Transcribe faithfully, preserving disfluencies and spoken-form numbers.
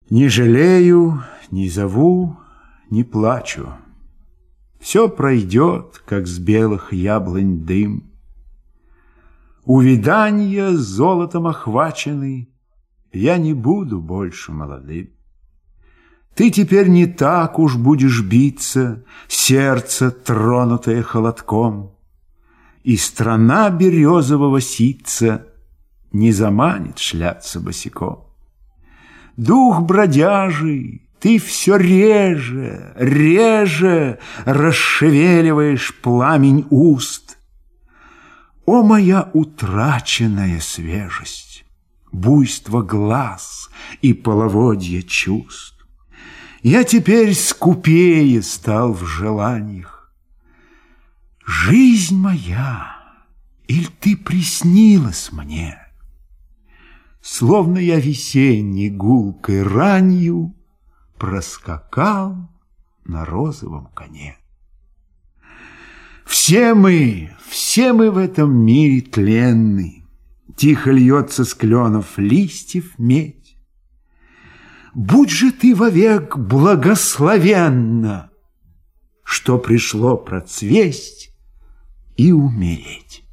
Не жалею, не зову, не плачу. Все пройдет, как с белых яблонь дым. Увиданья золотом охваченный, я не буду больше молодым. Ты теперь не так уж будешь биться, сердце, тронутое холодком, и страна березового ситца не заманит шляться босиком. Дух бродяжий, ты все реже, реже расшевеливаешь пламень уст. О, моя утраченная свежесть, буйство глаз и половодье чувств! Я теперь скупее стал в желаниях. Жизнь моя, иль ты приснилась мне? Словно я весенней гулкой ранью проскакал на розовом коне. Все мы, все мы в этом мире тленны, тихо льется с кленов листьев медь. Будь же ты вовек благословенна, что пришло процвесть и умереть.